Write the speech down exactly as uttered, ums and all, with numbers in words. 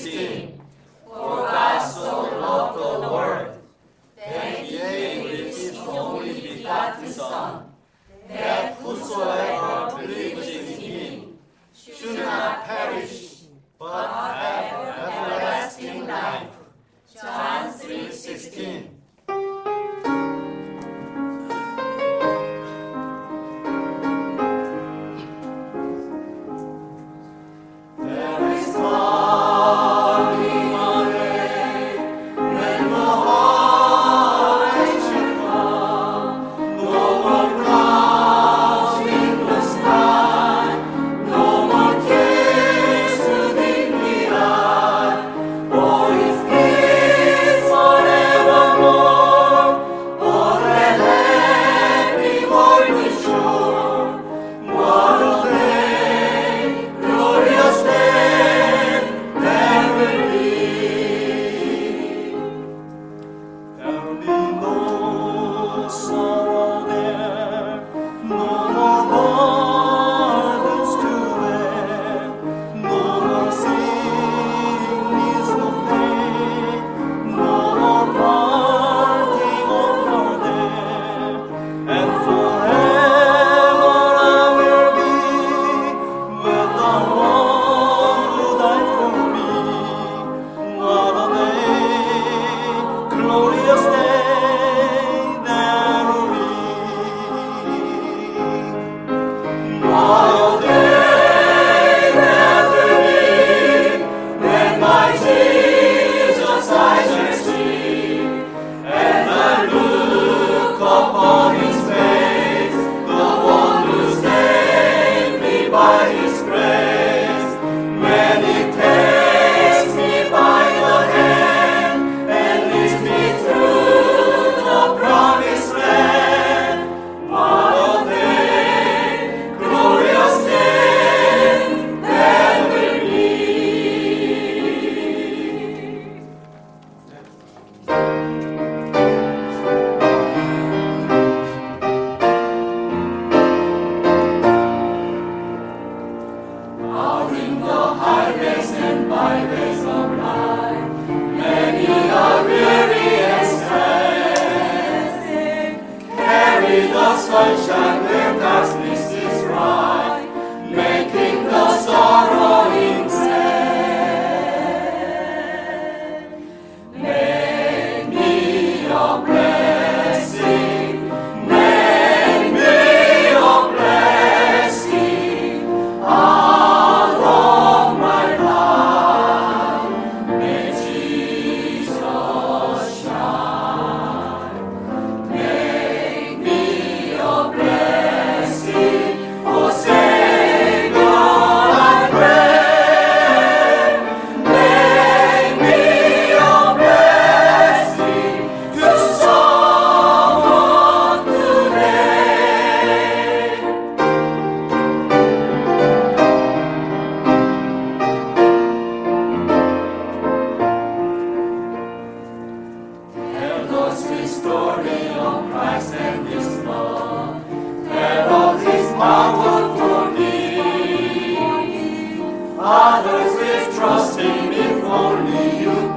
sixteen. For God so loved the world, that he gave his only begotten Son, that whosoever believes in him should not perish, but have everlasting life. John three sixteen. Sunshine where darkness is right, making the sorrowing sad. Make me your blessing, make me your blessing all of my life. May Jesus shine. Make me your blessing, oh Savior, I pray. Make me your blessing to someone today. Tell us the story of Christ and His love. Tell of His power for me. Others will trust Him if only you